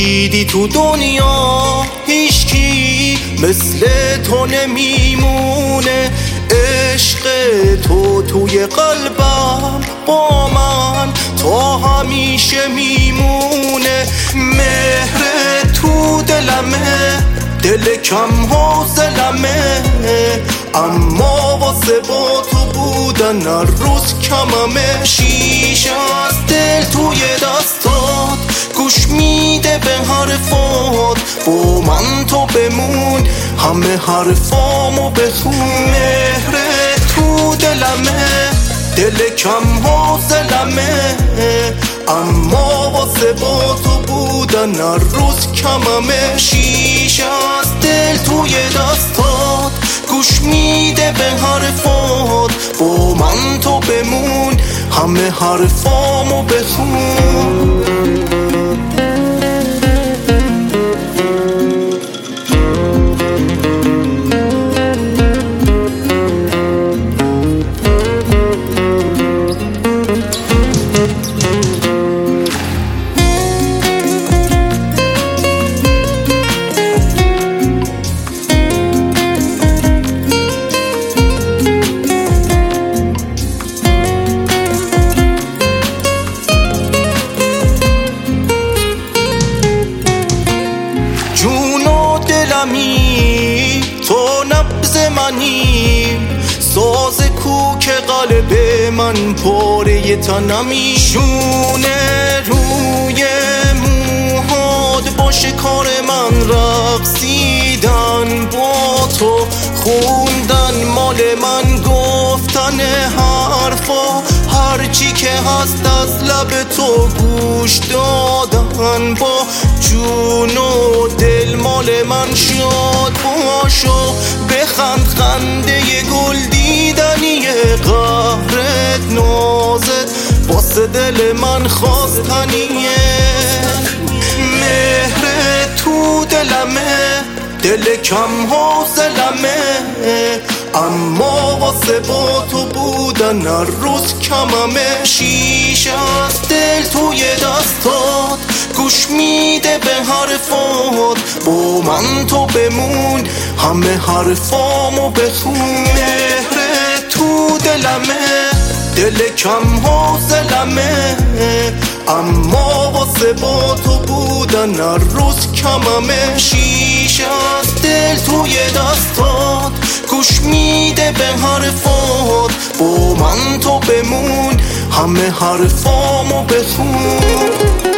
دیدی تو دنیا هیچکی مثل تو نمیمونه، عشق تو توی قلبم با من تا همیشه میمونه. مهر تو دلمه، دل کم حوصلمه، اما واسه با تو بودن هر روز کممه. شیشه از دل توی دستات گوش میده به حرفات، با من تو بمون همه حرفامو بخون. مهر تو دلمه، دل کم حوصلمه، اما واسه با تو بودن هر روز کممه. شیشه از دل توی دستات گوش میده به حرفات، با من تو بمون همه حرفامو بخون. تو نبض منی، ساز کوک قلب من، پاره تنمی. شونه روی موهات باشه کار من، رقصیدن با تو، خوندن مال من، گفتن حرفا هرچی که هست از لب تو گوش دادن، با جون و دل مال من. شاد باشو بخند خنده گل دیدنی، قهرت نازت واسه دل من خواستنیه. مهر تو دلمه، دل کم حوصلمه، اما واسه با تو بودن هر روز کممه. شیشه از دل توی دستات گوش میده به حرفات، با من تو بمون همه حرفامو بخون. مهر تو دلمه، دل کم حوصلمه، اما واسه با تو بودن هر روز کممه. شیشه از دل توی دستات گوش میده به حرفات، با من تو بمون همه حرفامو بخون.